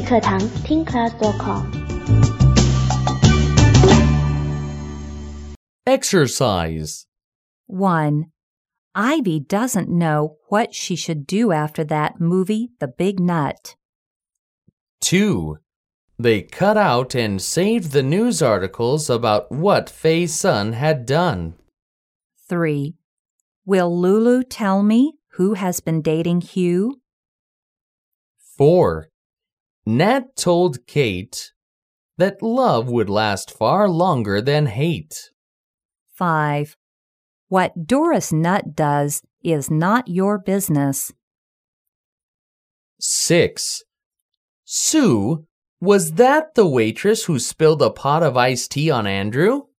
语课堂听 class.com。 Exercise. 1. Ivy doesn't know what she should do after that movie, The Big Nut. 2. They cut out and saved the news articles about what Faye's son had done. 3. Will Lulu tell me who has been dating Hugh? 4. Nat told Kate that love would last far longer than hate. 5. What Doris Nutt does is not your business. 6. Sue, was that the waitress who spilled a pot of iced tea on Andrew?